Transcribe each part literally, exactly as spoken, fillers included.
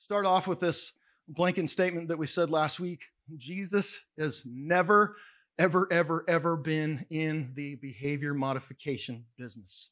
start off with this blanket statement that we said last week. Jesus has never, ever, ever, ever been in the behavior modification business.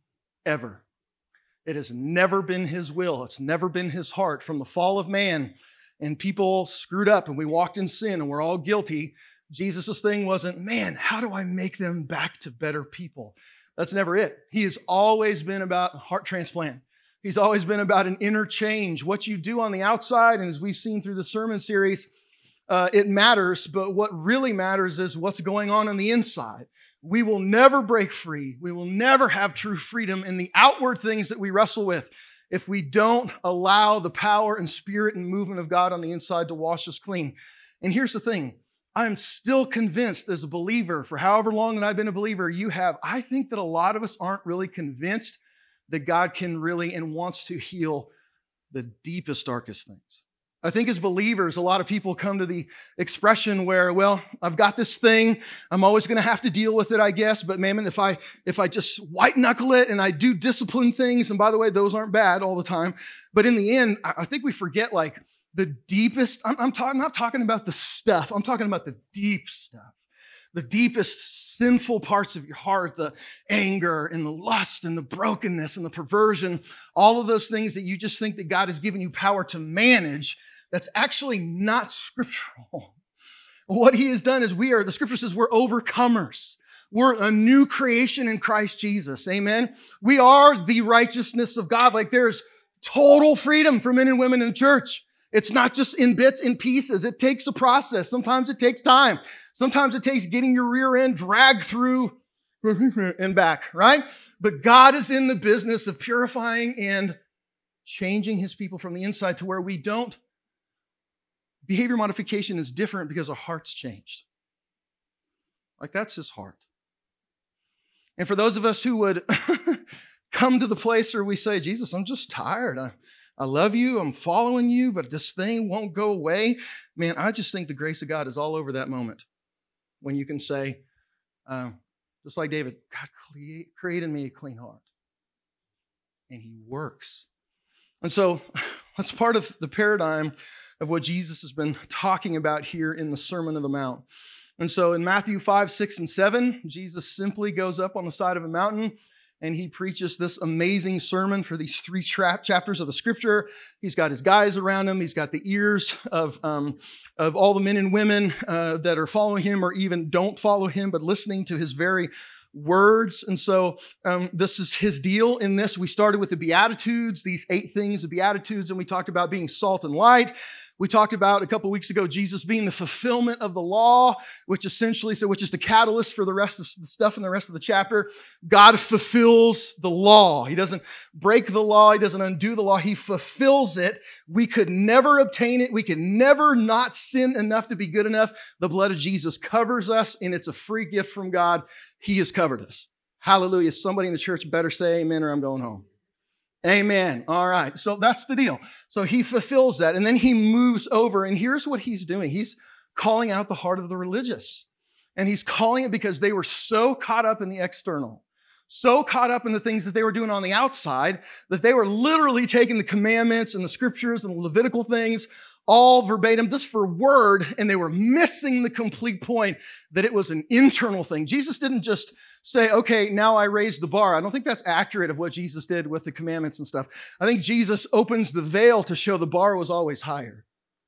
Ever. It has never been his will. It's never been his heart. From the fall of man and people screwed up and we walked in sin and we're all guilty, Jesus' thing wasn't, man, how do I make them back to better people? That's never it. He has always been about heart transplant. He's always been about an inner change. What you do on the outside, and as we've seen through the sermon series, uh, it matters, but what really matters is what's going on on the inside. We will never break free. We will never have true freedom in the outward things that we wrestle with if we don't allow the power and spirit and movement of God on the inside to wash us clean. And here's the thing. I'm still convinced as a believer, for however long that I've been a believer you have, I think that a lot of us aren't really convinced that God can really and wants to heal the deepest, darkest things. I think as believers, a lot of people come to the expression where, well, I've got this thing. I'm always going to have to deal with it, I guess. But man, if I if I just white knuckle it and I do discipline things, and by the way, those aren't bad all the time. But in the end, I think we forget like the deepest. I'm, I'm, talk, I'm not talking about the stuff. I'm talking about the deep stuff, the deepest sinful parts of your heart, the anger and the lust and the brokenness and the perversion, all of those things that you just think that God has given you power to manage. That's actually not scriptural. What he has done is we are, the scripture says we're overcomers. We're a new creation in Christ Jesus. Amen. We are the righteousness of God. Like there's total freedom for men and women in church. It's not just in bits and pieces. It takes a process. Sometimes it takes time. Sometimes it takes getting your rear end dragged through and back, right? But God is in the business of purifying and changing his people from the inside to where we don't. Behavior modification is different because our heart's changed. Like that's his heart. And for those of us who would come to the place where we say, Jesus, I'm just tired. I, I love you. I'm following you, but this thing won't go away. Man, I just think the grace of God is all over that moment when you can say, uh, just like David, God create, create in me a clean heart. And he works. And so that's part of the paradigm of what Jesus has been talking about here in the Sermon on the Mount. And so in Matthew five, six, and seven, Jesus simply goes up on the side of a mountain and he preaches this amazing sermon for these three tra- chapters of the scripture. He's got his guys around him. He's got the ears of, um, of all the men and women uh, that are following him or even don't follow him, but listening to his very words. And so um, this is his deal in this. We started with the Beatitudes, these eight things of Beatitudes, and we talked about being salt and light. We talked about a couple weeks ago, Jesus being the fulfillment of the law, which essentially, so which is the catalyst for the rest of the stuff in the rest of the chapter. God fulfills the law. He doesn't break the law. He doesn't undo the law. He fulfills it. We could never obtain it. We could never not sin enough to be good enough. The blood of Jesus covers us, and it's a free gift from God. He has covered us. Hallelujah. Somebody in the church better say amen or I'm going home. Amen. All right. So that's the deal. So he fulfills that. And then he moves over. And here's what he's doing. He's calling out the heart of the religious. And he's calling it because they were so caught up in the external, so caught up in the things that they were doing on the outside, that they were literally taking the commandments and the scriptures and the Levitical things all verbatim, just for word, and they were missing the complete point that it was an internal thing. Jesus didn't just say, okay, now I raised the bar. I don't think that's accurate of what Jesus did with the commandments and stuff. I think Jesus opens the veil to show the bar was always higher.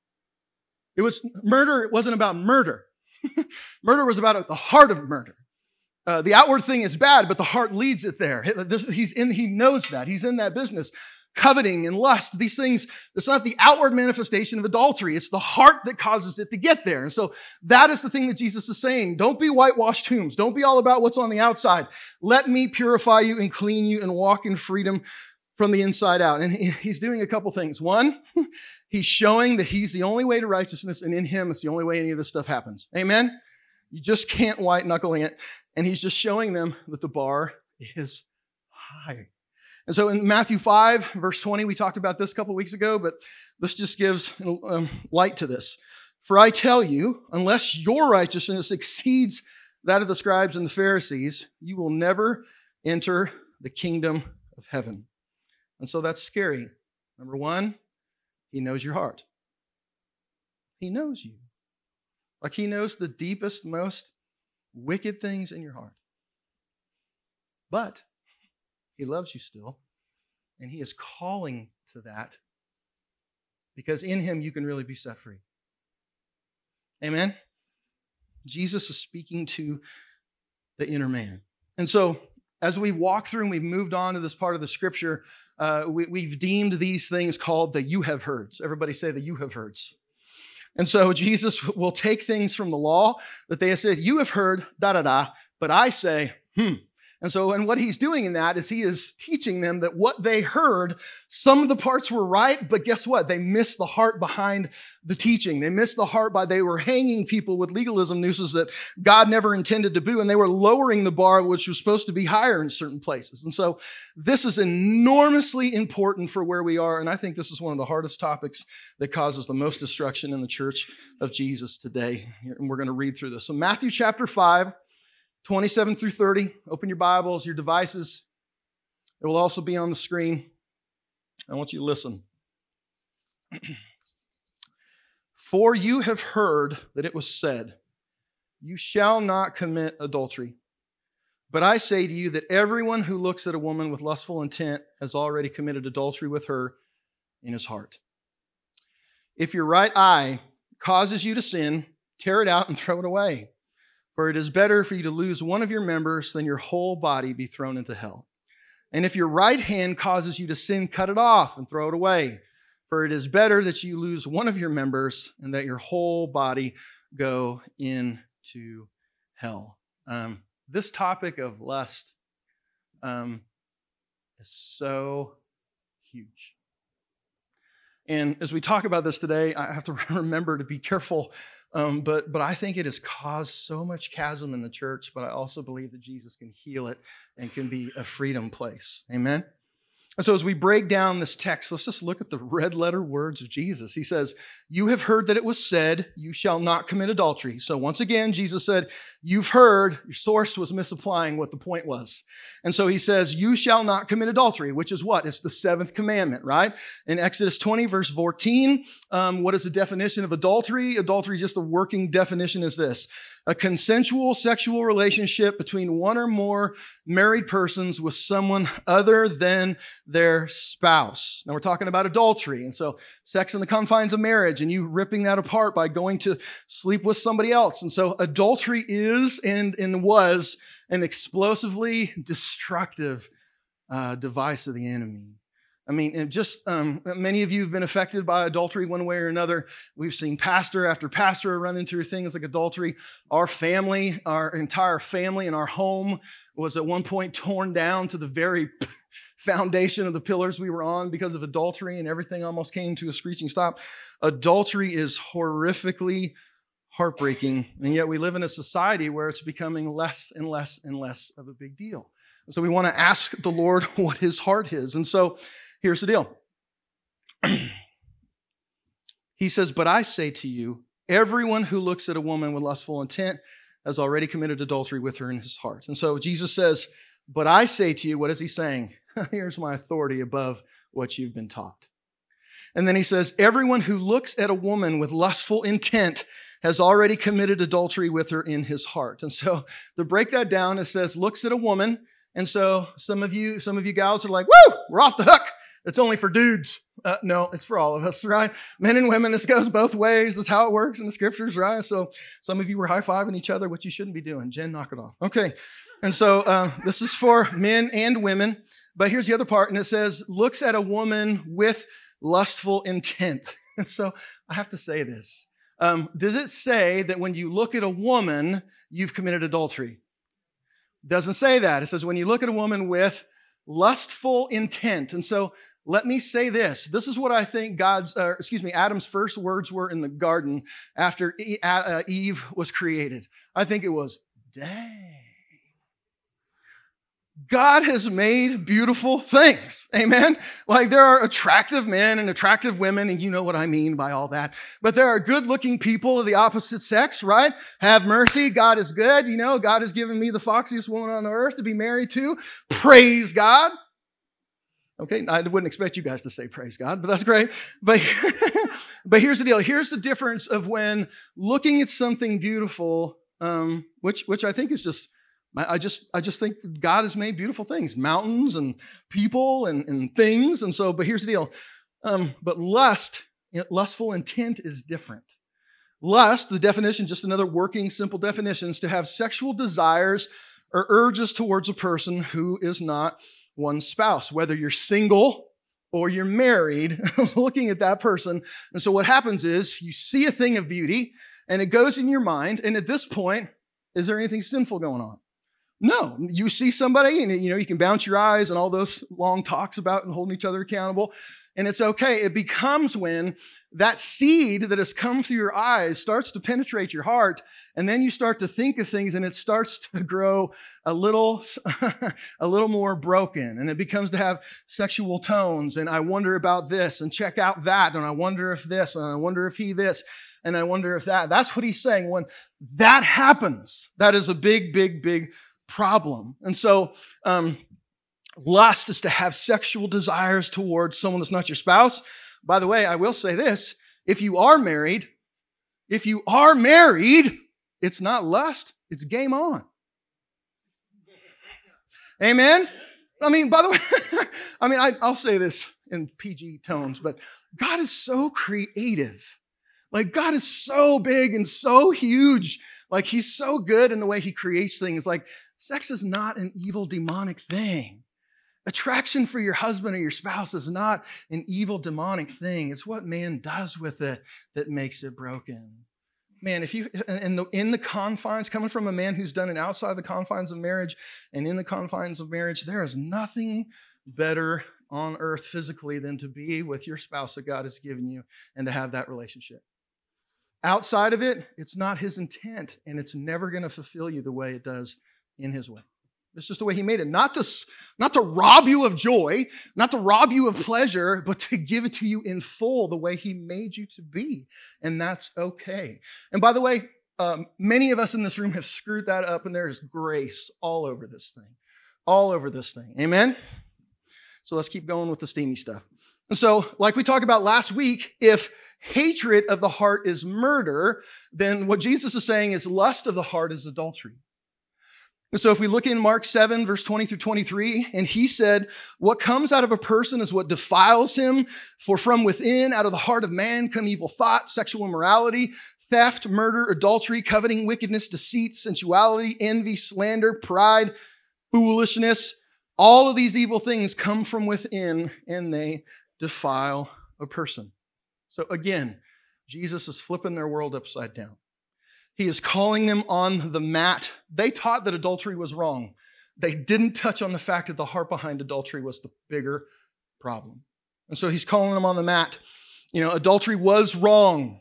It was murder. It wasn't about murder. Murder was about the heart of murder. Uh, the outward thing is bad, but the heart leads it there. He's in, he knows that. He's in that business. Coveting and lust, these things, it's not the outward manifestation of adultery. It's the heart that causes it to get there. And so that is the thing that Jesus is saying. Don't be whitewashed tombs. Don't be all about what's on the outside. Let me purify you and clean you and walk in freedom from the inside out. And he's doing a couple things. One, he's showing that he's the only way to righteousness, and in him, it's the only way any of this stuff happens. Amen? You just can't white knuckling it. And he's just showing them that the bar is high. And so in Matthew five, verse twenty, we talked about this a couple weeks ago, but this just gives um, light to this. For I tell you, unless your righteousness exceeds that of the scribes and the Pharisees, you will never enter the kingdom of heaven. And so that's scary. Number one, He knows your heart. He knows you. Like he knows the deepest, most wicked things in your heart. But he loves you still, and he is calling to that because in him you can really be set free. Amen? Jesus is speaking to the inner man. And so, as we walk through and we've moved on to this part of the scripture, uh, we, we've deemed these things called the you have heards. Everybody say the you have heards. And so Jesus will take things from the law that they have said, you have heard, da da da, but I say, hmm. And so, and what he's doing in that is he is teaching them that what they heard, some of the parts were right, but guess what? They missed the heart behind the teaching. They missed the heart by they were hanging people with legalism nooses that God never intended to do, and they were lowering the bar, which was supposed to be higher in certain places. And so this is enormously important for where we are, and I think this is one of the hardest topics that causes the most destruction in the church of Jesus today. And we're going to read through this. So Matthew chapter five, twenty-seven through thirty. Open your Bibles, your devices. It will also be on the screen. I want you to listen. For you have heard that it was said, you shall not commit adultery. But I say to you that everyone who looks at a woman with lustful intent has already committed adultery with her in his heart. If your right eye causes you to sin, tear it out and throw it away. For it is better for you to lose one of your members than your whole body be thrown into hell. And if your right hand causes you to sin, cut it off and throw it away. For it is better that you lose one of your members and that your whole body go into hell. Um, this topic of lust um, is so huge. And as we talk about this today, I have to remember to be careful. Um, but, but I think it has caused so much chasm in the church, but I also believe that Jesus can heal it and can be a freedom place. Amen? And so as we break down this text, let's just look at the red letter words of Jesus. He says, you have heard that it was said, you shall not commit adultery. So once again, Jesus said, you've heard, your source was misapplying what the point was. And so he says, you shall not commit adultery, which is what? It's the seventh commandment, right? In Exodus twenty, verse fourteen, um, what is the definition of adultery? Adultery, just a working definition is this: a consensual sexual relationship between one or more married persons with someone other than their spouse. Now we're talking about adultery. And so sex in the confines of marriage and you ripping that apart by going to sleep with somebody else. And so adultery is and, and was an explosively destructive uh, device of the enemy. I mean, and just um, many of you have been affected by adultery one way or another. We've seen pastor after pastor run into things like adultery. Our family, our entire family and our home was at one point torn down to the very foundation of the pillars we were on because of adultery, and everything almost came to a screeching stop. Adultery is horrifically heartbreaking, and yet we live in a society where it's becoming less and less and less of a big deal. And so we want to ask the Lord what his heart is. And so here's the deal. He says, but I say to you, everyone who looks at a woman with lustful intent has already committed adultery with her in his heart. And so Jesus says, but I say to you, what is he saying? Here's my authority above what you've been taught. And then he says, everyone who looks at a woman with lustful intent has already committed adultery with her in his heart. And so to break that down, it says, looks at a woman. And so some of you, some of you gals are like, woo, we're off the hook. It's only for dudes. Uh, no, it's for all of us, right? Men and women, this goes both ways. That's how it works in the scriptures, right? So some of you were high-fiving each other, which you shouldn't be doing. Jen, knock it off. Okay. And so uh, this is for men and women. But here's the other part, and it says, looks at a woman with lustful intent. And so I have to say this. Um, does it say that when you look at a woman, you've committed adultery? It doesn't say that. It says when you look at a woman with lustful intent. And so let me say this. This is what I think God's, uh, excuse me, Adam's first words were in the garden after Eve was created. I think it was, dang. God has made beautiful things. Amen. Like there are attractive men and attractive women, and you know what I mean by all that. But there are good-looking people of the opposite sex, right? Have mercy. God is good. You know, God has given me the foxiest woman on earth to be married to. Praise God. Okay, I wouldn't expect you guys to say praise God, but that's great. But, but here's the deal. Here's the difference of when looking at something beautiful, um, which which I think is just, I just I just think God has made beautiful things, mountains and people and, and things. And so, but here's the deal. Um, but lust, lustful intent is different. Lust, the definition, just another working, simple definition, is to have sexual desires or urges towards a person who is not one's spouse, whether you're single or you're married, looking at that person. And so what happens is you see a thing of beauty and it goes in your mind. And at this point, is there anything sinful going on? No. You see somebody and you know, you can bounce your eyes and all those long talks about and holding each other accountable. And it's okay. It becomes when that seed that has come through your eyes starts to penetrate your heart, and then you start to think of things, and it starts to grow a little, a little more broken, and it becomes to have sexual tones, and I wonder about this, and check out that, and I wonder if this, and I wonder if he this, and I wonder if that. That's what he's saying. When that happens, that is a big, big, big problem. And so, um, lust is to have sexual desires towards someone that's not your spouse. By the way, I will say this. If you are married, if you are married, it's not lust, it's game on. Amen? I mean, by the way, I mean, I, I'll say this in P G tones, but God is so creative. Like, God is so big and so huge. Like, he's so good in the way he creates things. Like, sex is not an evil, demonic thing. Attraction for your husband or your spouse is not an evil, demonic thing. It's what man does with it that makes it broken. Man, if you, in the, in the confines, coming from a man who's done it outside the confines of marriage and in the confines of marriage, there is nothing better on earth physically than to be with your spouse that God has given you and to have that relationship. Outside of it, it's not his intent, and it's never going to fulfill you the way it does in his way. It's just the way he made it. Not to, not to rob you of joy, not to rob you of pleasure, but to give it to you in full the way he made you to be. And that's okay. And by the way, um, many of us in this room have screwed that up, and there is grace all over this thing. All over this thing. Amen? So let's keep going with the steamy stuff. And so, like we talked about last week, if hatred of the heart is murder, then what Jesus is saying is lust of the heart is adultery. And so if we look in Mark seven, verse twenty through twenty-three, and he said, what comes out of a person is what defiles him, for from within, out of the heart of man, come evil thoughts, sexual immorality, theft, murder, adultery, coveting, wickedness, deceit, sensuality, envy, slander, pride, foolishness. All of these evil things come from within, and they defile a person. So again, Jesus is flipping their world upside down. He is calling them on the mat. They taught that adultery was wrong. They didn't touch on the fact that the heart behind adultery was the bigger problem. And so he's calling them on the mat. You know, adultery was wrong,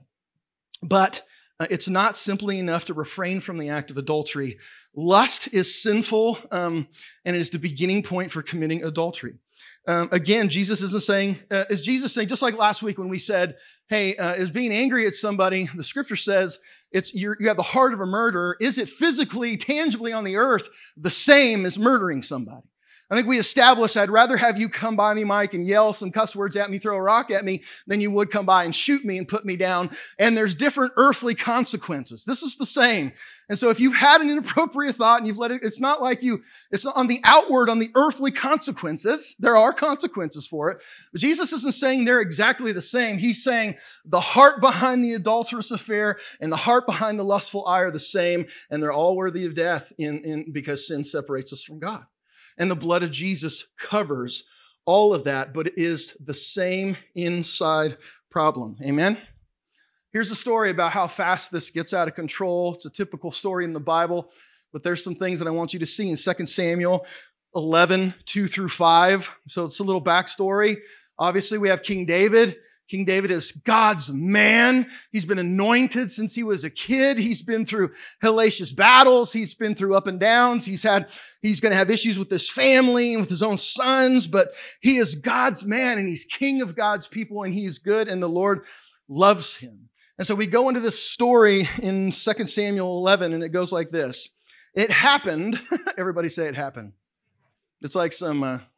but uh, it's not simply enough to refrain from the act of adultery. Lust is sinful, um, and it is the beginning point for committing adultery. Um, again, Jesus isn't saying, uh, is Jesus saying, just like last week when we said, hey, uh, is being angry at somebody, the scripture says it's you're, you have the heart of a murderer. Is it physically, tangibly on the earth the same as murdering somebody? I think we established I'd rather have you come by me, Mike, and yell some cuss words at me, throw a rock at me, than you would come by and shoot me and put me down. And there's different earthly consequences. This is the same. And so if you've had an inappropriate thought and you've let it, it's not like you, it's not on the outward, on the earthly consequences. There are consequences for it. But Jesus isn't saying they're exactly the same. He's saying the heart behind the adulterous affair and the heart behind the lustful eye are the same, and they're all worthy of death in, in because sin separates us from God. And the blood of Jesus covers all of that, but it is the same inside problem. Amen? Here's a story about how fast this gets out of control. It's a typical story in the Bible, but there's some things that I want you to see in Second Samuel eleven, two through five. So it's a little backstory. Obviously, we have King David. King David is God's man. He's been anointed since he was a kid. He's been through hellacious battles. He's been through up and downs. He's had, he's going to have issues with his family and with his own sons, but he is God's man and he's king of God's people and he is good and the Lord loves him. And so we go into this story in Second Samuel eleven and it goes like this. It happened. Everybody say it happened. It's like some, uh,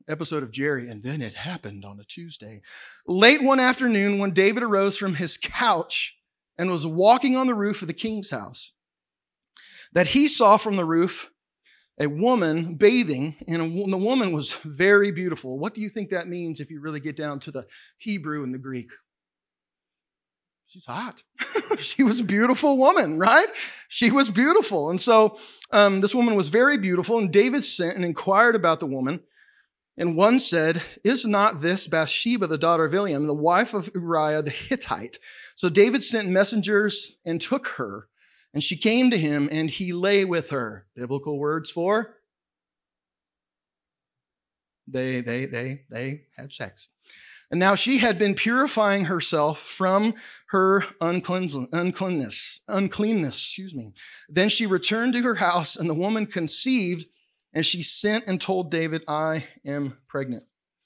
episode of Jerry, and then it happened on a Tuesday. Late one afternoon, when David arose from his couch and was walking on the roof of the king's house, that he saw from the roof a woman bathing, and a, the woman was very beautiful. What do you think that means if you really get down to the Hebrew and the Greek? She's hot. She was a beautiful woman, right? She was beautiful. And so um, this woman was very beautiful, and David sent and inquired about the woman. And one said, is not this Bathsheba, the daughter of Eliam, the wife of Uriah the Hittite? So David sent messengers and took her, and she came to him, and he lay with her. Biblical words for? They, they, they, they had sex. And now she had been purifying herself from her unclean, uncleanness, uncleanness, excuse me. Then she returned to her house, and the woman conceived, and she sent and told David, I am pregnant.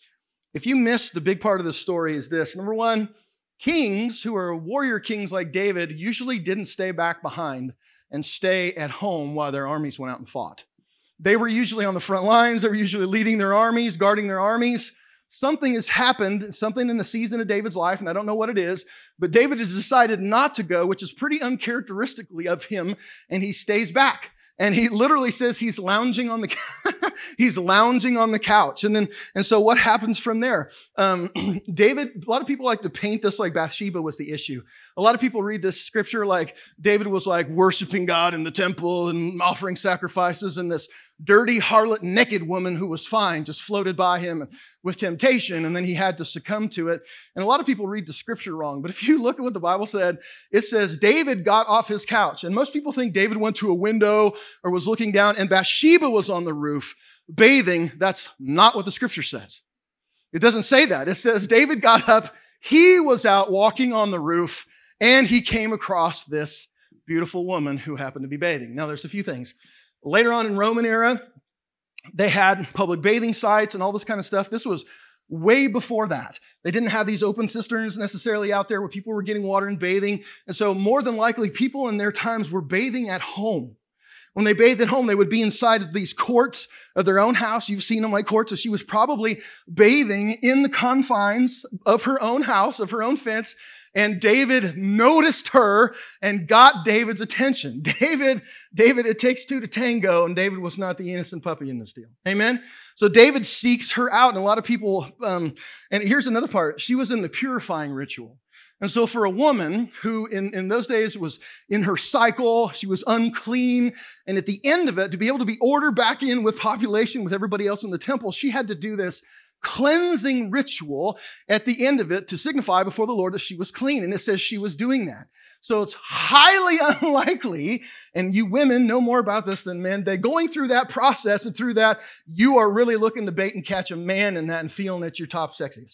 If you missed the big part of the story is this. Number one, kings who are warrior kings like David usually didn't stay back behind and stay at home while their armies went out and fought. They were usually on the front lines. They were usually leading their armies, guarding their armies. Something has happened, something in the season of David's life, and I don't know what it is, but David has decided not to go, which is pretty uncharacteristically of him, and he stays back. And he literally says he's lounging on the he's lounging on the couch. And then and so what happens from there? Um, David, a lot of people like to paint this like Bathsheba was the issue. A lot of people read this scripture like David was like worshiping God in the temple and offering sacrifices, and this dirty harlot naked woman who was fine just floated by him with temptation, and then he had to succumb to it. And a lot of people read the scripture wrong. But if you look at what the Bible said, it says David got off his couch. And most people think David went to a window or was looking down, and Bathsheba was on the roof bathing. That's not what the scripture says. It doesn't say that. It says David got up, he was out walking on the roof, and he came across this beautiful woman who happened to be bathing. Now, there's a few things. Later on in Roman era, they had public bathing sites and all this kind of stuff. This was way before that. They didn't have these open cisterns necessarily out there where people were getting water and bathing. And so more than likely, people in their times were bathing at home. When they bathed at home, they would be inside of these courts of their own house. You've seen them like courts. So she was probably bathing in the confines of her own house, of her own fence. And David noticed her and got David's attention. David, David, it takes two to tango, and David was not the innocent puppy in this deal. Amen? So David seeks her out, and a lot of people, um, and here's another part. She was in the purifying ritual. And so for a woman who in, in those days was in her cycle, she was unclean, and at the end of it, to be able to be ordered back in with population with everybody else in the temple, she had to do this cleansing ritual at the end of it to signify before the Lord that she was clean. And it says she was doing that. So it's highly unlikely, and you women know more about this than men, that going through that process and through that, you are really looking to bait and catch a man in that and feeling that you're top sexiest.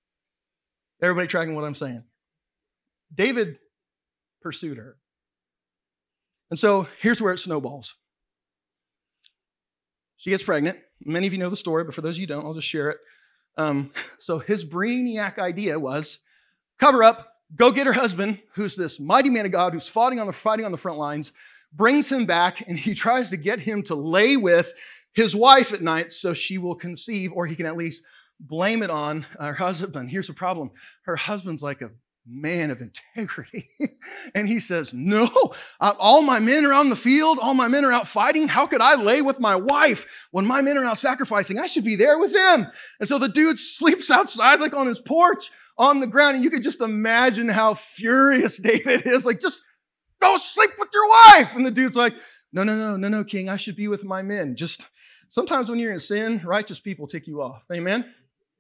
Everybody tracking what I'm saying? David pursued her. And so here's where it snowballs. She gets pregnant. Many of you know the story, but for those of you who don't, I'll just share it. Um, so his brainiac idea was cover up, go get her husband, who's this mighty man of God who's fighting on the fighting on the front lines, brings him back, and he tries to get him to lay with his wife at night so she will conceive, or he can at least blame it on her husband. Here's the problem. Her husband's like a man of integrity. And he says, no, uh, all my men are on the field. All my men are out fighting. How could I lay with my wife when my men are out sacrificing? I should be there with them. And so the dude sleeps outside, like on his porch on the ground. And you could just imagine how furious David is. Like, just go sleep with your wife. And the dude's like, no, no, no, no, no, king. I should be with my men. Just sometimes when you're in sin, righteous people tick you off. Amen.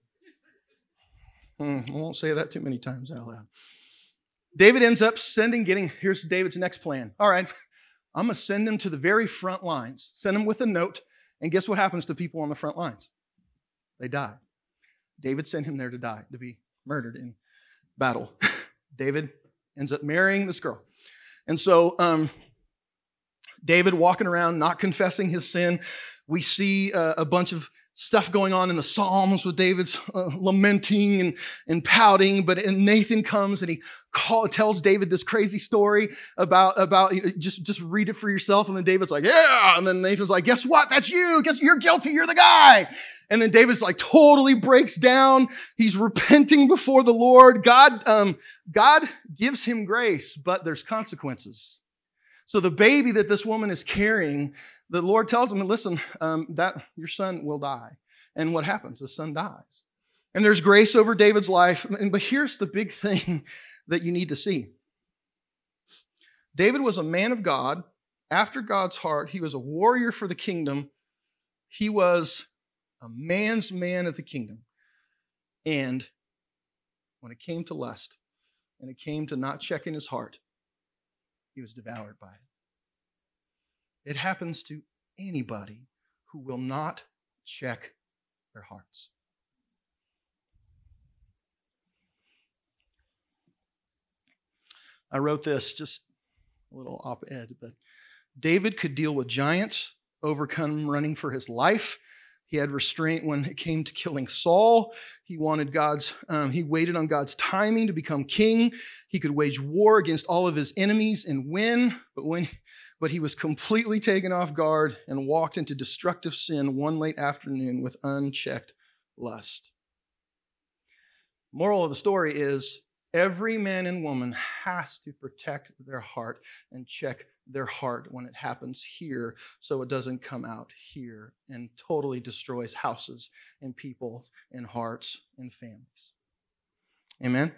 I won't say that too many times out loud. David ends up sending, getting, here's David's next plan. All right, I'm going to send him to the very front lines. Send him with a note. And guess what happens to people on the front lines? They die. David sent him there to die, to be murdered in battle. David ends up marrying this girl. And so um, David walking around, not confessing his sin. We see uh, a bunch of stuff going on in the Psalms with David's uh, lamenting and, and pouting, but and Nathan comes and he call, tells David this crazy story about, about just, just read it for yourself. And then David's like, yeah. And then Nathan's like, guess what? That's you. Guess you're guilty. You're the guy. And then David's like totally breaks down. He's repenting before the Lord. God, um, God gives him grace, but there's consequences. So the baby that this woman is carrying, the Lord tells him, listen, um, that your son will die. And what happens? The son dies. And there's grace over David's life. But here's the big thing that you need to see. David was a man of God, after God's heart. He was a warrior for the kingdom. He was a man's man of the kingdom. And when it came to lust, and it came to not checking his heart, he was devoured by it. It happens to anybody who will not check their hearts. I wrote this, just a little op-ed, but David could deal with giants, overcome running for his life. He had restraint when it came to killing Saul. He wanted God's, um, he waited on God's timing to become king. He could wage war against all of his enemies and win, but when But he was completely taken off guard and walked into destructive sin one late afternoon with unchecked lust. Moral of the story is every man and woman has to protect their heart and check their heart when it happens here so it doesn't come out here and totally destroys houses and people and hearts and families. Amen?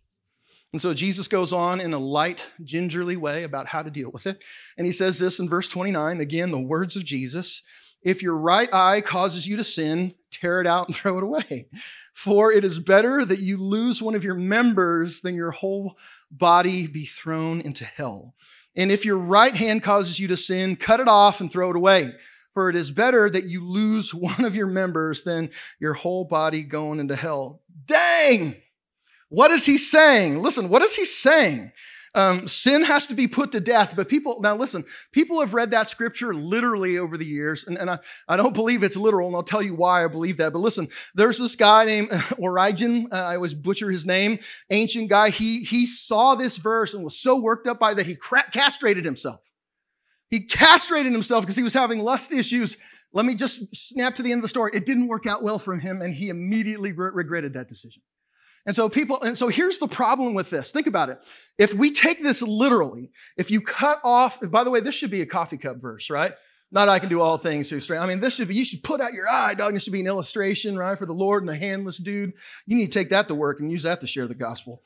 And so Jesus goes on in a light, gingerly way about how to deal with it. And he says this in verse twenty-nine, again, the words of Jesus, if your right eye causes you to sin, tear it out and throw it away. For it is better that you lose one of your members than your whole body be thrown into hell. And if your right hand causes you to sin, cut it off and throw it away. For it is better that you lose one of your members than your whole body going into hell. Dang! What is he saying? Listen, what is he saying? Um, sin has to be put to death, but people, now listen, people have read that scripture literally over the years, and, and I, I don't believe it's literal, and I'll tell you why I believe that. But listen, there's this guy named Origen, uh, I always butcher his name, ancient guy. He, he saw this verse and was so worked up by that he cra- castrated himself. He castrated himself because he was having lust issues. Let me just snap to the end of the story. It didn't work out well for him, and he immediately re- regretted that decision. And so people, and so here's the problem with this. Think about it. If we take this literally, if you cut off, by the way, this should be a coffee cup verse, right? Not I can do all things through strength. I mean, this should be, you should put out your eye, dog. This should be an illustration, right? For the Lord and a handless dude. You need to take that to work and use that to share the gospel.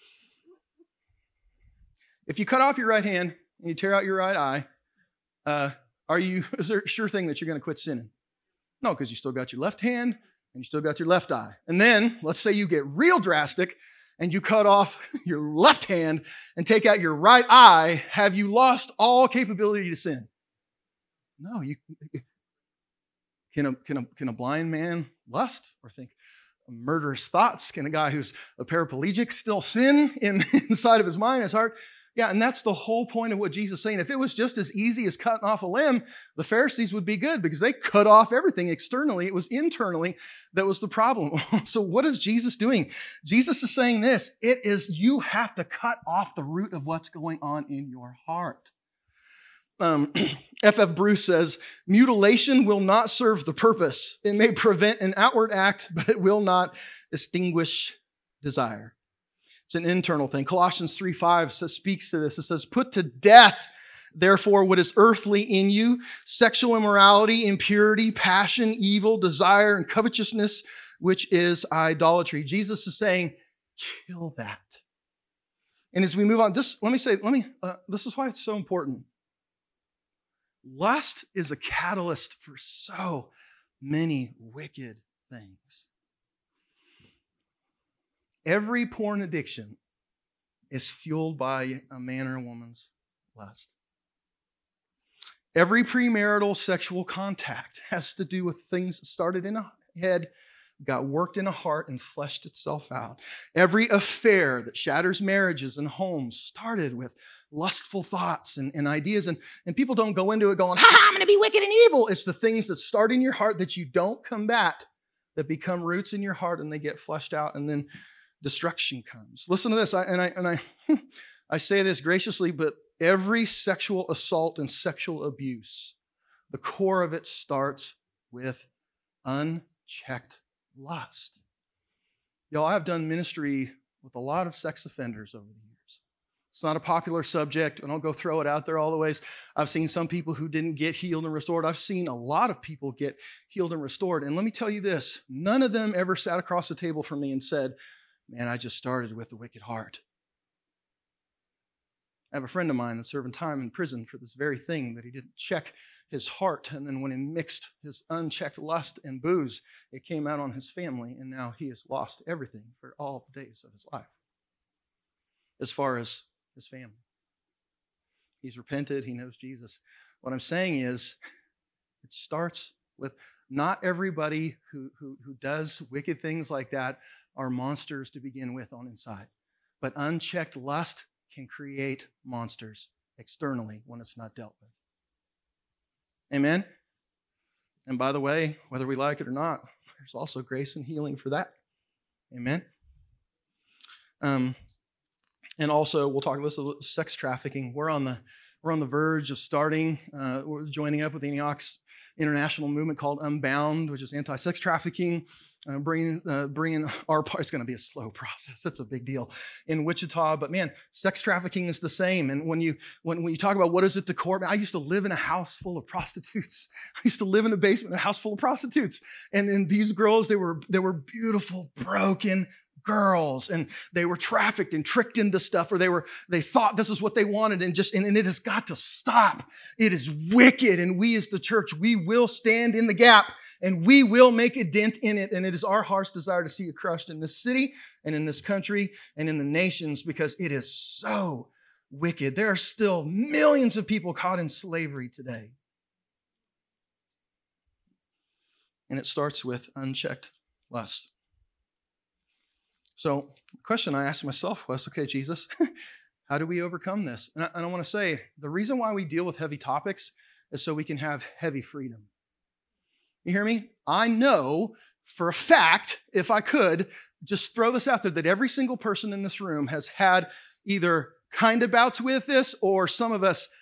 If you cut off your right hand and you tear out your right eye, uh, are you, is there a sure thing that you're going to quit sinning? No, because you still got your left hand and you still got your left eye. And then, let's say you get real drastic and you cut off your left hand and take out your right eye. Have you lost all capability to sin? No. You can a, can a, can a blind man lust or think murderous thoughts? Can a guy who's a paraplegic still sin in, inside of his mind, his heart? Yeah, and that's the whole point of what Jesus is saying. If it was just as easy as cutting off a limb, the Pharisees would be good because they cut off everything externally. It was internally that was the problem. So what is Jesus doing? Jesus is saying this. It is, you have to cut off the root of what's going on in your heart. Um, F F Bruce says, mutilation will not serve the purpose. It may prevent an outward act, but it will not extinguish desire. It's an internal thing. Colossians three five says, speaks to this. It says, put to death, therefore, what is earthly in you, sexual immorality, impurity, passion, evil, desire, and covetousness, which is idolatry. Jesus is saying, kill that. And as we move on, just let me say, let me, uh, this is why it's so important. Lust is a catalyst for so many wicked things. Every porn addiction is fueled by a man or a woman's lust. Every premarital sexual contact has to do with things that started in a head, got worked in a heart, and fleshed itself out. Every affair that shatters marriages and homes started with lustful thoughts and, and ideas. And, and people don't go into it going, ha ha, I'm going to be wicked and evil. It's the things that start in your heart that you don't combat. that become roots in your heart, and they get flushed out, and then destruction comes. Listen to this, I, and I and I I say this graciously, but every sexual assault and sexual abuse, the core of it starts with unchecked lust. Y'all, I've done ministry with a lot of sex offenders over the years. It's not a popular subject. I don't go throw it out there all the ways. I've seen some people who didn't get healed and restored. I've seen a lot of people get healed and restored. And let me tell you this, none of them ever sat across the table from me and said, man, I just started with a wicked heart. I have a friend of mine that's serving time in prison for this very thing, that he didn't check his heart. And then when he mixed his unchecked lust and booze, it came out on his family. And now he has lost everything for all the days of his life. As far as his family. He's repented. He knows Jesus. What I'm saying is, it starts with not everybody who, who, who does wicked things like that are monsters to begin with on inside. But unchecked lust can create monsters externally when it's not dealt with. Amen? And by the way, whether we like it or not, there's also grace and healing for that. Amen? Um, and also, we'll talk a little bit sex trafficking. We're on the we're on the verge of starting. Uh, we're joining up with Antioch's international movement called Unbound, which is anti-sex trafficking. Uh, bringing, uh, bringing our part. It's going to be a slow process. It's a big deal in Wichita. But man, sex trafficking is the same. And when you when, when you talk about what is at the core, I used to live in a house full of prostitutes. I used to live in a basement, in a house full of prostitutes. And, and these girls, they were they were beautiful, broken girls, and they were trafficked and tricked into stuff, or they were they thought this is what they wanted, and just and, and it has got to stop. It is wicked, and we as the church, we will stand in the gap, and we will make a dent in it. And it is our heart's desire to see it crushed in this city and in this country and in the nations, because it is so wicked. There are still millions of people caught in slavery today, and it starts with unchecked lust. So the question I asked myself was, okay, Jesus, how do we overcome this? And I, and I want to say, the reason why we deal with heavy topics is so we can have heavy freedom. You hear me? I know for a fact, if I could, just throw this out there, that every single person in this room has had either kind of bouts with this, or some of us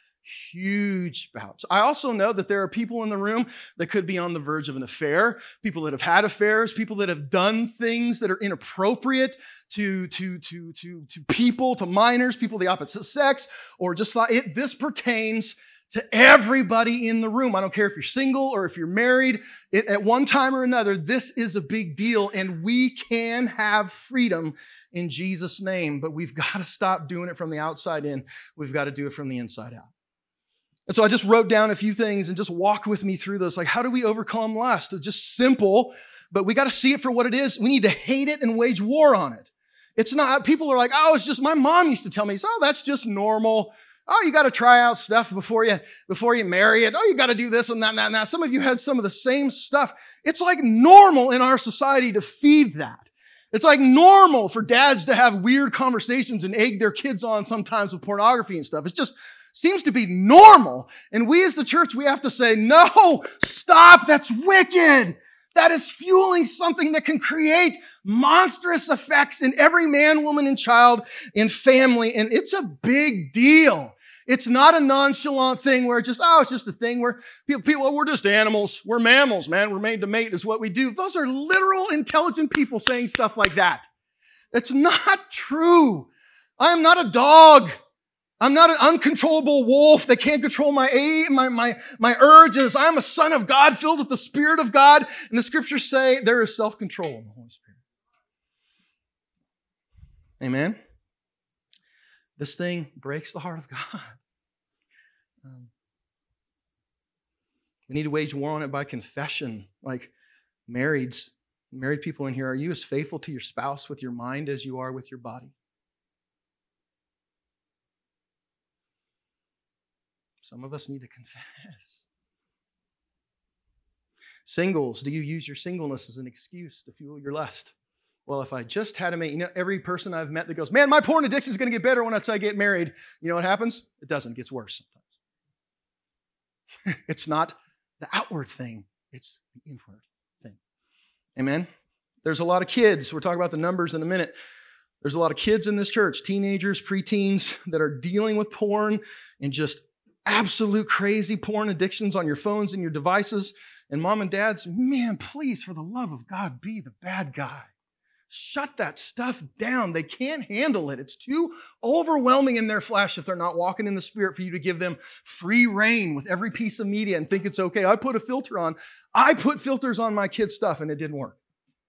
huge bouts. I also know that there are people in the room that could be on the verge of an affair, people that have had affairs, people that have done things that are inappropriate to, to, to, to, to people, to minors, people of the opposite sex, or just like it. This pertains to everybody in the room. I don't care if you're single or if you're married. It, at one time or another, this is a big deal, and we can have freedom in Jesus' name, but we've got to stop doing it from the outside in. We've got to do it from the inside out. And so I just wrote down a few things and just walk with me through those. Like, how do we overcome lust? It's just simple, but we got to see it for what it is. We need to hate it and wage war on it. It's not, people are like, oh, it's just, my mom used to tell me, oh, that's just normal. Oh, you got to try out stuff before you, before you marry it. Oh, you got to do this and that and that and that. Some of you had some of the same stuff. It's like normal in our society to feed that. It's like normal for dads to have weird conversations and egg their kids on sometimes with pornography and stuff. It's just, seems to be normal. And we as the church, we have to say, no, stop. That's wicked. That is fueling something that can create monstrous effects in every man, woman, and child in family. And it's a big deal. It's not a nonchalant thing where just, oh, it's just a thing where people, people, we're just animals. We're mammals, man. We're made to mate is what we do. Those are literal, intelligent people saying stuff like that. It's not true. I am not a dog. I'm not an uncontrollable wolf that can't control my my my my urges. I'm a son of God filled with the Spirit of God. And the scriptures say there is self-control in the Holy Spirit. Amen? This thing breaks the heart of God. Um, we need to wage war on it by confession. Like marrieds, married people in here, are you as faithful to your spouse with your mind as you are with your body? Some of us need to confess. Singles, do you use your singleness as an excuse to fuel your lust? Well, if I just had a mate, you know, every person I've met that goes, man, my porn addiction is going to get better once I get married. You know what happens? It doesn't. It gets worse sometimes. It's not the outward thing. It's the inward thing. Amen? There's a lot of kids. We'll talk about the numbers in a minute. There's a lot of kids in this church, teenagers, preteens, that are dealing with porn and just absolute crazy porn addictions on your phones and your devices. And mom and dads, man, please, for the love of God, be the bad guy. Shut that stuff down. They can't handle it. It's too overwhelming in their flesh if they're not walking in the Spirit for you to give them free reign with every piece of media and think it's okay. I put a filter on. I put filters on my kids' stuff and it didn't work.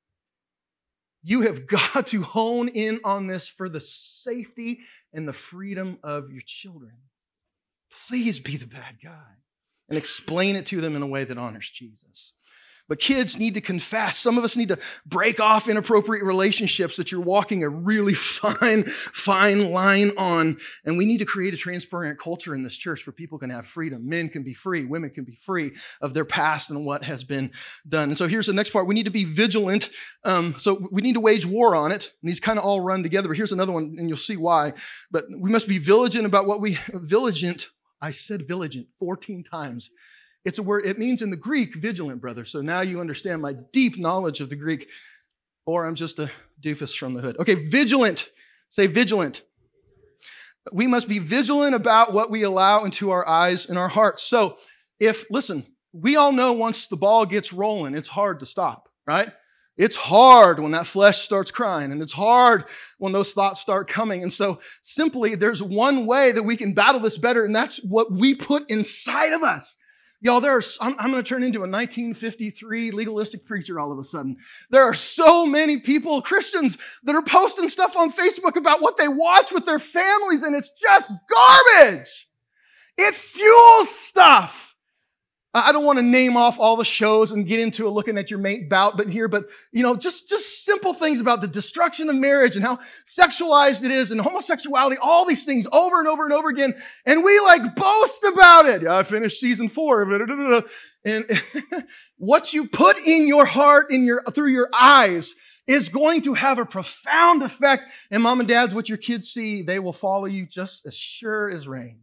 You have got to hone in on this for the safety and the freedom of your children. Please be the bad guy and explain it to them in a way that honors Jesus. But kids need to confess. Some of us need to break off inappropriate relationships that you're walking a really fine, fine line on. And we need to create a transparent culture in this church where people can have freedom. Men can be free. Women can be free of their past and what has been done. And so here's the next part. We need to be vigilant. Um, so we need to wage war on it. And these kind of all run together. But here's another one, and you'll see why. But we must be vigilant about what we, vigilant. I said vigilant fourteen times. It's a word, it means in the Greek, vigilant, brother. So now you understand my deep knowledge of the Greek, or I'm just a doofus from the hood. Okay, vigilant. Say vigilant. We must be vigilant about what we allow into our eyes and our hearts. So if, listen, we all know once the ball gets rolling, it's hard to stop, right? It's hard when that flesh starts crying, and it's hard when those thoughts start coming. And so simply, there's one way that we can battle this better, and that's what we put inside of us. Y'all, there are, I'm, I'm going to turn into a nineteen fifty-three legalistic preacher all of a sudden. There are so many people, Christians, that are posting stuff on Facebook about what they watch with their families, and it's just garbage. It fuels stuff. I don't want to name off all the shows and get into a looking at your mate bout, but here, but you know, just, just simple things about the destruction of marriage and how sexualized it is and homosexuality, all these things over and over and over again. And we like boast about it. Yeah, I finished season four. And what you put in your heart, in your, through your eyes is going to have a profound effect. And mom and dads, what your kids see, they will follow you just as sure as rain.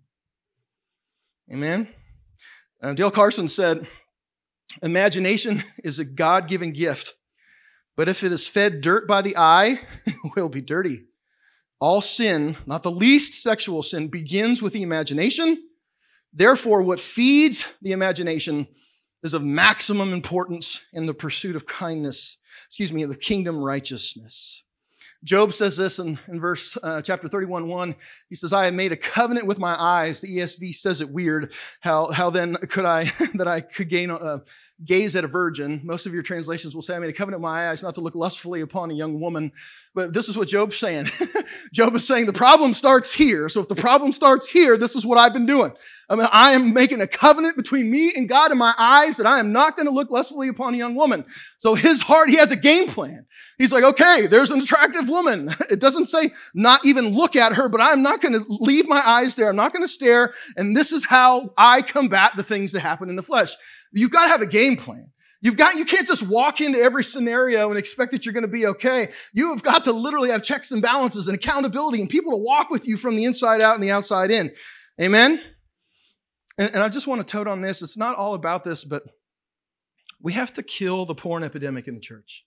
Amen. Uh, Dale Carson said, imagination is a God-given gift, but if it is fed dirt by the eye, it will be dirty. All sin, not the least sexual sin, begins with the imagination. Therefore, what feeds the imagination is of maximum importance in the pursuit of kindness, excuse me, the kingdom righteousness. Job says this in, in verse uh, chapter thirty-one, one. He says, I have made a covenant with my eyes. The E S V says it weird. How, how then could I, that I could gain, uh, gaze at a virgin? Most of your translations will say, I made a covenant with my eyes not to look lustfully upon a young woman. But this is what Job's saying. Job is saying the problem starts here. So if the problem starts here, this is what I've been doing. I mean, I am making a covenant between me and God in my eyes that I am not going to look lustfully upon a young woman. So his heart, he has a game plan. He's like, okay, there's an attractive woman. It doesn't say not even look at her, but I'm not going to leave my eyes there. I'm not going to stare. And this is how I combat the things that happen in the flesh. You've got to have a game plan. You've got, you can't just walk into every scenario and expect that you're going to be okay. You have got to literally have checks and balances and accountability and people to walk with you from the inside out and the outside in. Amen? And, and I just want to tote on this. It's not all about this, but we have to kill the porn epidemic in the church.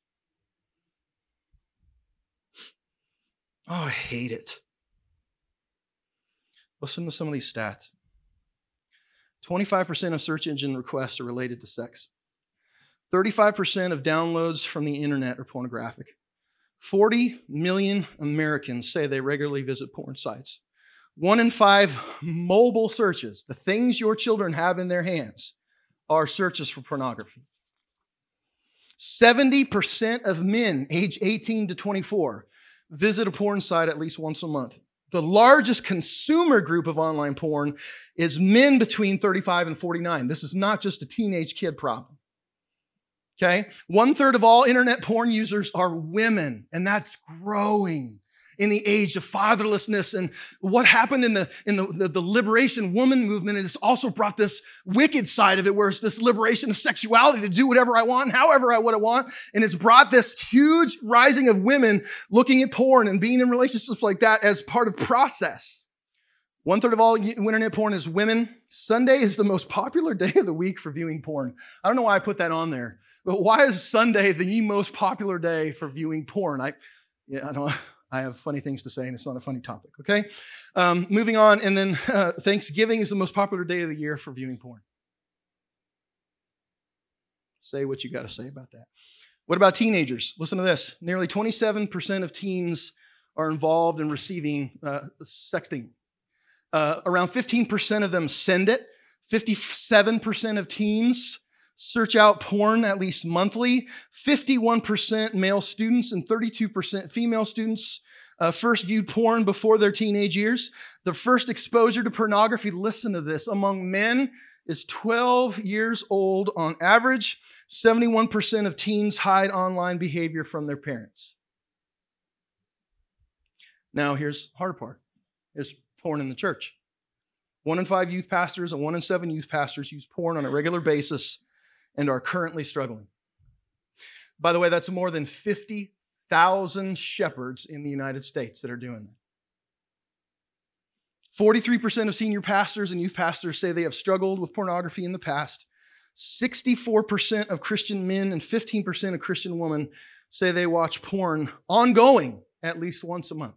Oh, I hate it. Listen to some of these stats. twenty-five percent of search engine requests are related to sex. thirty-five percent of downloads from the internet are pornographic. forty million Americans say they regularly visit porn sites. One in five mobile searches, the things your children have in their hands, are searches for pornography. seventy percent of men age eighteen to twenty-four visit a porn site at least once a month. The largest consumer group of online porn is men between thirty-five and forty-nine. This is not just a teenage kid problem. Okay? One third of all internet porn users are women, and that's growing in the age of fatherlessness. And what happened in the in the, the, the liberation woman movement, and it's also brought this wicked side of it, where it's this liberation of sexuality to do whatever I want, however I would want. And it's brought this huge rising of women looking at porn and being in relationships like that as part of process. One third of all internet porn is women. Sunday is the most popular day of the week for viewing porn. I don't know why I put that on there. But why is Sunday the most popular day for viewing porn? I, yeah, I don't. I have funny things to say, and it's not a funny topic. Okay, um, moving on, and then uh, Thanksgiving is the most popular day of the year for viewing porn. Say what you got to say about that. What about teenagers? Listen to this. Nearly twenty-seven percent of teens are involved in receiving uh, sexting. Uh, around fifteen percent of them send it. fifty-seven percent of teens search out porn at least monthly. fifty-one percent male students and thirty-two percent female students uh, first viewed porn before their teenage years. The first exposure to pornography, listen to this, among men is twelve years old on average. seventy-one percent of teens hide online behavior from their parents. Now, here's the hard part. There's porn in the church. One in five youth pastors and one in seven youth pastors use porn on a regular basis and are currently struggling. By the way, that's more than fifty thousand shepherds in the United States that are doing that. forty-three percent of senior pastors and youth pastors say they have struggled with pornography in the past. sixty-four percent of Christian men and fifteen percent of Christian women say they watch porn ongoing at least once a month.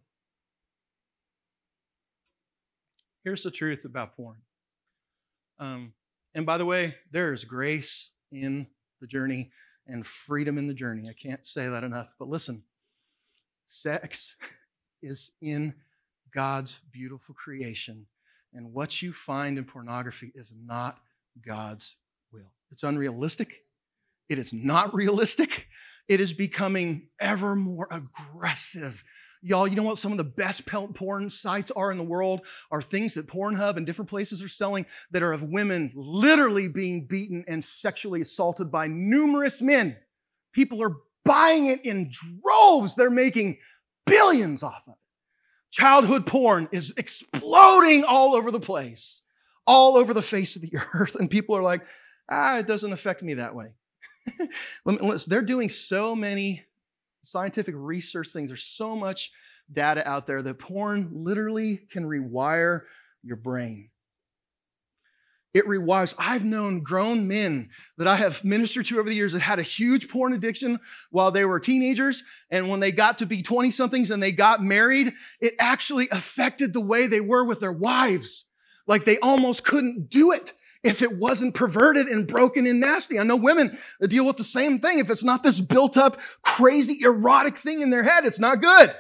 Here's the truth about porn. Um, and by the way, there is grace in the journey and freedom in the journey. I can't say that enough. But listen, sex is in God's beautiful creation. And what you find in pornography is not God's will. It's unrealistic. It is not realistic. It is becoming ever more aggressive. Y'all, you know what some of the best porn sites are in the world are things that Pornhub and different places are selling that are of women literally being beaten and sexually assaulted by numerous men. People are buying it in droves. They're making billions off of it. Childhood porn is exploding all over the place, all over the face of the earth. And people are like, ah, it doesn't affect me that way. They're doing so many scientific research things. There's so much data out there that porn literally can rewire your brain. It rewires. I've known grown men that I have ministered to over the years that had a huge porn addiction while they were teenagers. And when they got to be twenty-somethings and they got married, it actually affected the way they were with their wives. Like they almost couldn't do it if it wasn't perverted and broken and nasty. I know women that deal with the same thing. If it's not this built up, crazy, erotic thing in their head, it's not good.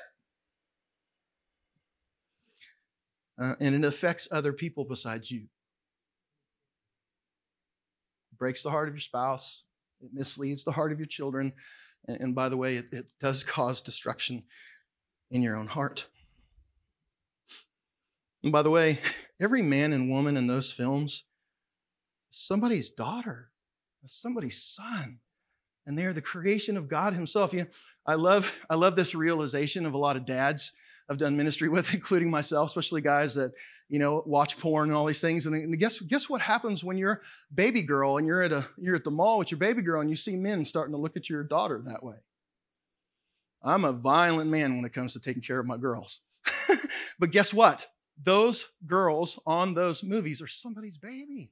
Uh, and it affects other people besides you. It breaks the heart of your spouse. It misleads the heart of your children. And, and by the way, it, it does cause destruction in your own heart. And by the way, every man and woman in those films, somebody's daughter, somebody's son, and they are the creation of God himself. You know, I love, I love this realization of a lot of dads I've done ministry with, including myself, especially guys that, you know, watch porn and all these things. And, and guess, guess what happens when you're a baby girl and you're at a, you're at the mall with your baby girl and you see men starting to look at your daughter that way. I'm a violent man when it comes to taking care of my girls. But guess what? Those girls on those movies are somebody's baby.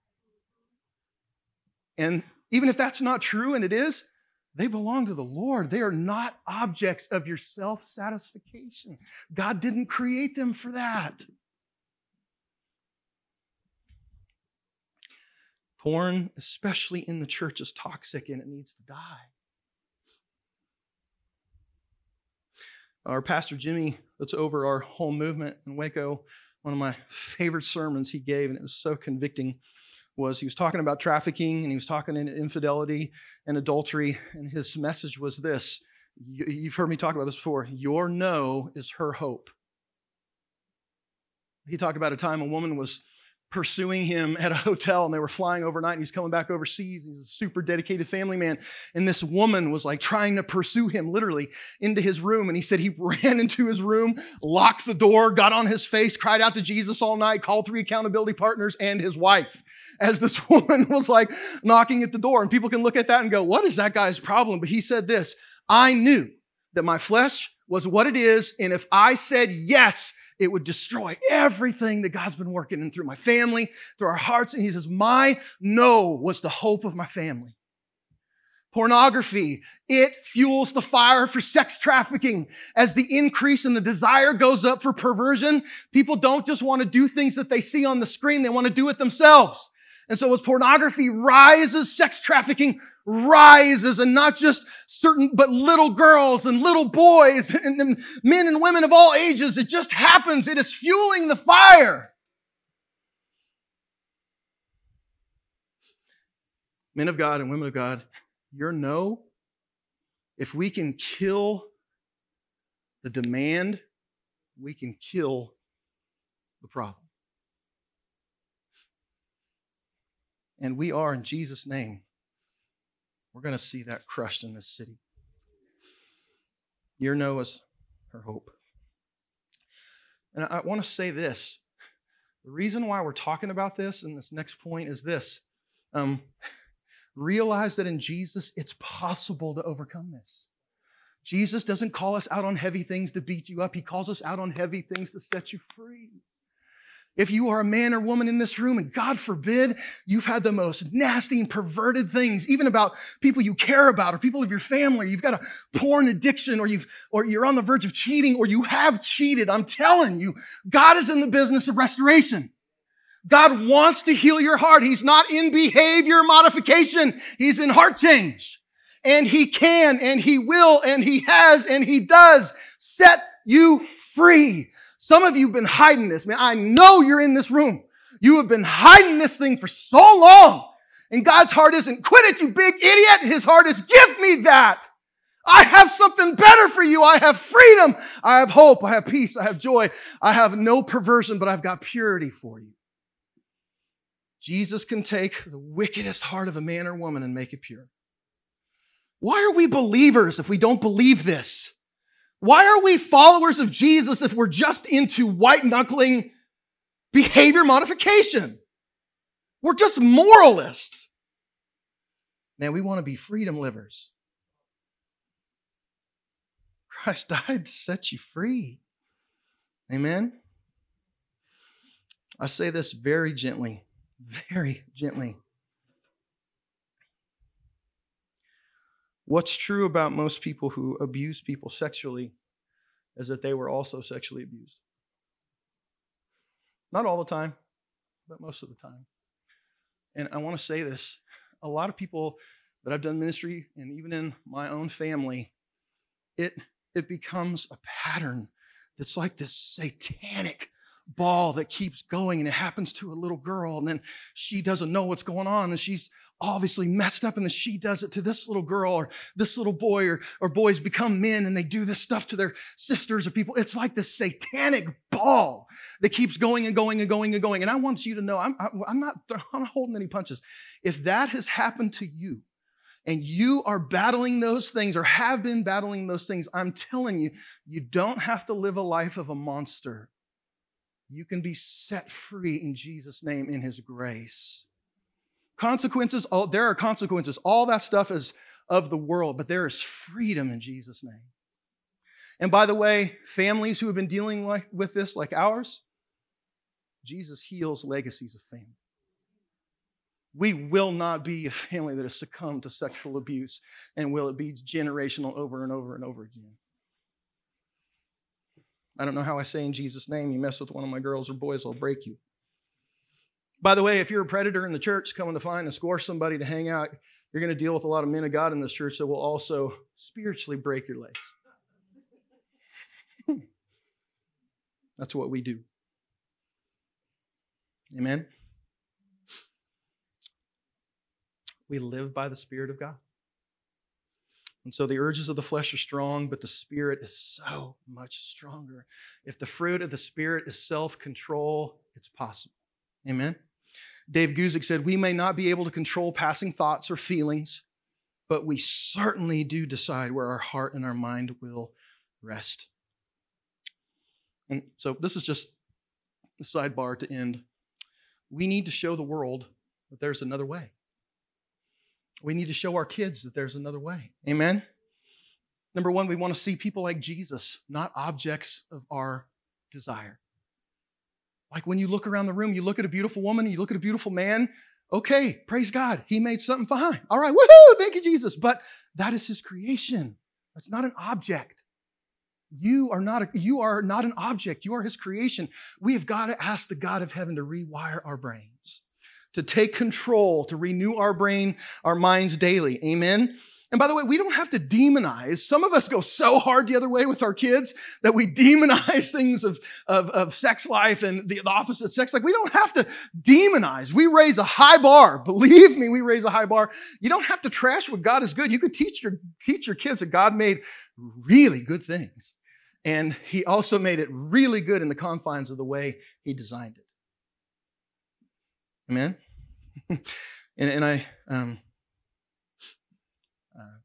And even if that's not true, and it is, they belong to the Lord. They are not objects of your self-satisfaction. God didn't create them for that. Porn, especially in the church, is toxic and it needs to die. Our pastor Jimmy, that's over our home movement in Waco, one of my favorite sermons he gave, and it was so convicting, was he was talking about trafficking and he was talking in infidelity and adultery. And his message was this. You've heard me talk about this before. Your no is her hope. He talked about a time a woman was pursuing him at a hotel and they were flying overnight and he's coming back overseas. He's a super dedicated family man. And this woman was like trying to pursue him literally into his room. And he said he ran into his room, locked the door, got on his face, cried out to Jesus all night, called three accountability partners and his wife as this woman was like knocking at the door. And people can look at that and go, what is that guy's problem? But he said this, I knew that my flesh was what it is. And if I said yes, it would destroy everything that God's been working in through my family, through our hearts. And he says, my no was the hope of my family. Pornography, it fuels the fire for sex trafficking. As the increase in the desire goes up for perversion, people don't just want to do things that they see on the screen, they want to do it themselves. And so as pornography rises, sex trafficking rises, and not just certain, but little girls and little boys and, and men and women of all ages. It just happens. It is fueling the fire. Men of God and women of God, your no, if we can kill the demand, we can kill the problem. And we are, in Jesus' name, we're going to see that crushed in this city. Your no is her hope. And I want to say this. The reason why we're talking about this in this next point is this. Um, realize that in Jesus, it's possible to overcome this. Jesus doesn't call us out on heavy things to beat you up. He calls us out on heavy things to set you free. If you are a man or woman in this room, and God forbid, you've had the most nasty and perverted things, even about people you care about or people of your family, you've got a porn addiction, or you've, or you're on the verge of cheating, or you have cheated, I'm telling you, God is in the business of restoration. God wants to heal your heart. He's not in behavior modification. He's in heart change. And He can, and He will, and He has, and He does set you free. Some of you have been hiding this, man. I know you're in this room. You have been hiding this thing for so long. And God's heart isn't, quit it, you big idiot. His heart is, give me that. I have something better for you. I have freedom. I have hope. I have peace. I have joy. I have no perversion, but I've got purity for you. Jesus can take the wickedest heart of a man or woman and make it pure. Why are we believers if we don't believe this? Why are we followers of Jesus if we're just into white-knuckling behavior modification? We're just moralists. Man, we want to be freedom livers. Christ died to set you free. Amen? I say this very gently, very gently. What's true about most people who abuse people sexually is that they were also sexually abused. Not all the time, but most of the time. And I want to say this. A lot of people that I've done ministry, and even in my own family, it, it becomes a pattern that's like this satanic ball that keeps going, and it happens to a little girl, and then she doesn't know what's going on, and she's obviously messed up, and then she does it to this little girl or this little boy, or, or boys become men and they do this stuff to their sisters or people. It's like this satanic ball that keeps going and going and going and going. And I want you to know, I'm, I'm, not, I'm not holding any punches. If that has happened to you and you are battling those things or have been battling those things, I'm telling you, you don't have to live a life of a monster. You can be set free in Jesus' name, in His grace. Consequences, all, there are consequences. All that stuff is of the world, but there is freedom in Jesus' name. And by the way, families who have been dealing like, with this like ours, Jesus heals legacies of family. We will not be a family that has succumbed to sexual abuse, and will it be generational over and over and over again. I don't know how I say in Jesus' name, you mess with one of my girls or boys, I'll break you. By the way, if you're a predator in the church coming to find and score somebody to hang out, you're going to deal with a lot of men of God in this church that will also spiritually break your legs. That's what we do. Amen? We live by the Spirit of God. And so the urges of the flesh are strong, but the Spirit is so much stronger. If the fruit of the Spirit is self-control, it's possible. Amen? Dave Guzik said, we may not be able to control passing thoughts or feelings, but we certainly do decide where our heart and our mind will rest. And so this is just a sidebar to end. We need to show the world that there's another way. We need to show our kids that there's another way. Amen? Number one, we want to see people like Jesus, not objects of our desire. Like when you look around the room, you look at a beautiful woman, you look at a beautiful man, Okay, praise God. He made something fine. All right, woohoo, thank you, Jesus. But that is his creation. That's not an object. You are not, a, you are not an object. You are his creation. We have got to ask the God of heaven to rewire our brains, to take control, to renew our brain, our minds daily. Amen? And by the way, we don't have to demonize. Some of us go so hard the other way with our kids that we demonize things of, of, of sex life and the, the opposite sex. Like, we don't have to demonize. We raise a high bar. Believe me, we raise a high bar. You don't have to trash what God is good. You could teach your, teach your kids that God made really good things. And he also made it really good in the confines of the way he designed it. Amen? and, and I... Um, Uh,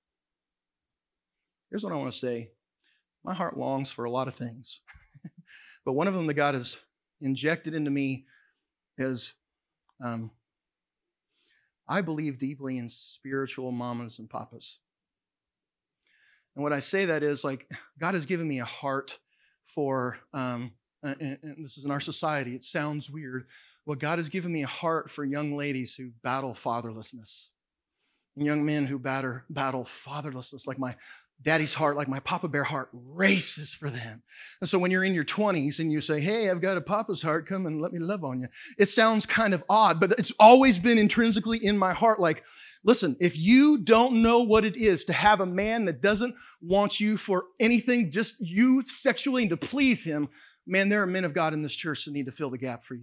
here's what I want to say. My heart longs for a lot of things. But one of them that God has injected into me is um, I believe deeply in spiritual mamas and papas. And what I say that is, like, God has given me a heart for, um, and, and this is in our society, it sounds weird. Well, God has given me a heart for young ladies who battle fatherlessness. And young men who batter, battle fatherlessness, like my daddy's heart, like my Papa Bear heart races for them. And so when you're in your twenties and you say, hey, I've got a Papa's heart, come and let me love on you. It sounds kind of odd, but it's always been intrinsically in my heart. Like, listen, if you don't know what it is to have a man that doesn't want you for anything, just you sexually and to please him, man, there are men of God in this church that need to fill the gap for you.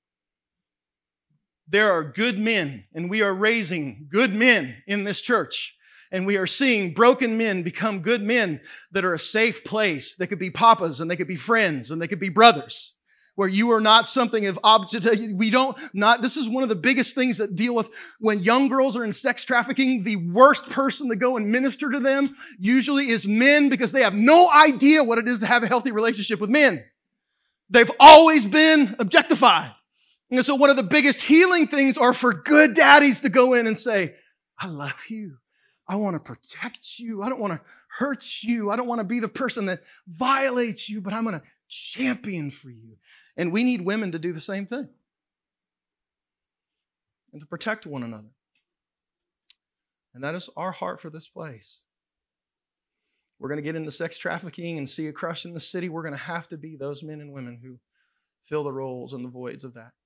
There are good men, and we are raising good men in this church. And we are seeing broken men become good men that are a safe place. They could be papas, and they could be friends, and they could be brothers, where you are not something of object. We don't, not, this is one of the biggest things that deal with when young girls are in sex trafficking. The worst person to go and minister to them usually is men, because they have no idea what it is to have a healthy relationship with men. They've always been objectified. And so one of the biggest healing things are for good daddies to go in and say, I love you. I want to protect you. I don't want to hurt you. I don't want to be the person that violates you, but I'm going to champion for you. And we need women to do the same thing and to protect one another. And that is our heart for this place. We're going to get into sex trafficking and see a crush in the city. We're going to have to be those men and women who fill the roles and the voids of that.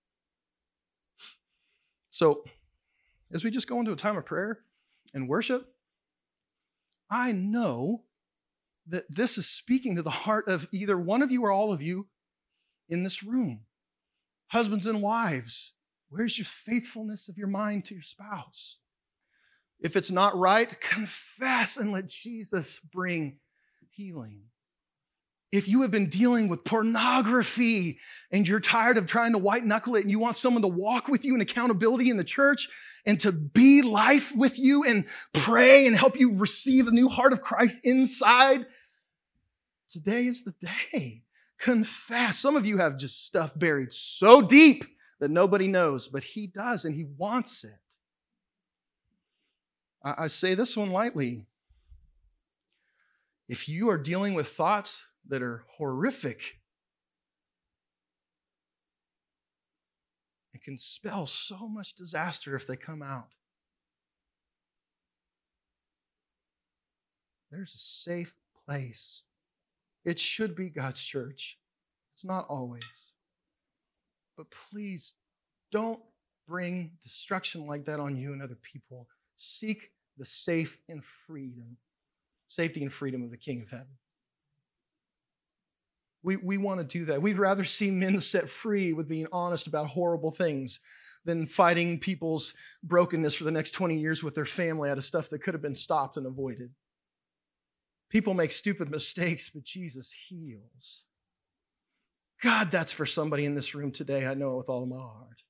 So, as we just go into a time of prayer and worship, I know that this is speaking to the heart of either one of you or all of you in this room. Husbands and wives, where's your faithfulness of your mind to your spouse? If it's not right, confess and let Jesus bring healing. If you have been dealing with pornography and you're tired of trying to white knuckle it and you want someone to walk with you in accountability in the church and to be life with you and pray and help you receive the new heart of Christ inside, today is the day. Confess. Some of you have just stuff buried so deep that nobody knows, but he does and he wants it. I, I say this one lightly. If you are dealing with thoughts that are horrific, it can spell so much disaster if they come out. There's a safe place. It should be God's church. It's not always. But please don't bring destruction like that on you and other people. Seek the safe and freedom, safety and freedom of the King of Heaven. We, we want to do that. We'd rather see men set free with being honest about horrible things than fighting people's brokenness for the next twenty years with their family out of stuff that could have been stopped and avoided. People make stupid mistakes, but Jesus heals. God, that's for somebody in this room today. I know it with all of my heart.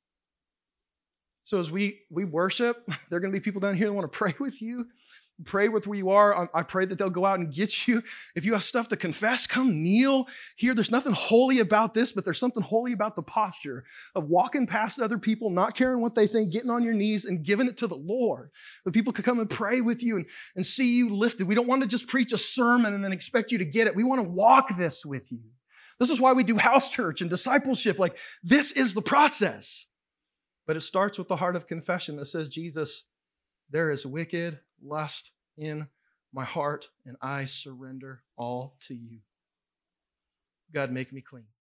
So as we, we worship, there are going to be people down here that want to pray with you. Pray with where you are. I pray that they'll go out and get you. If you have stuff to confess, come kneel here. There's nothing holy about this, but there's something holy about the posture of walking past other people, not caring what they think, getting on your knees and giving it to the Lord. That people could come and pray with you and, and see you lifted. We don't want to just preach a sermon and then expect you to get it. We want to walk this with you. This is why we do house church and discipleship. Like, this is the process. But it starts with the heart of confession that says, Jesus, there is wicked lust in my heart, and I surrender all to you. God, make me clean.